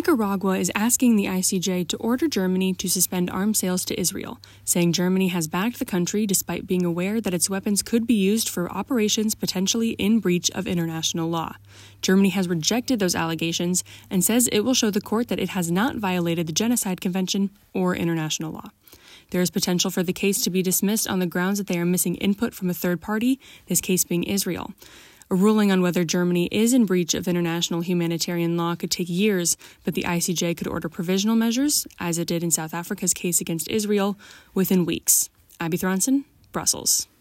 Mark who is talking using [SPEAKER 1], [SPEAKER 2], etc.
[SPEAKER 1] Nicaragua is asking the ICJ to order Germany to suspend arms sales to Israel, saying Germany has backed the country despite being aware that its weapons could be used for operations potentially in breach of international law. Germany has rejected those allegations and says it will show the court that it has not violated the Genocide Convention or international law. There is potential for the case to be dismissed on the grounds that they are missing input from a third party, this case being Israel. A ruling on whether Germany is in breach of international humanitarian law could take years, but the ICJ could order provisional measures, as it did in South Africa's case against Israel, within weeks. Abby Thronson, Brussels.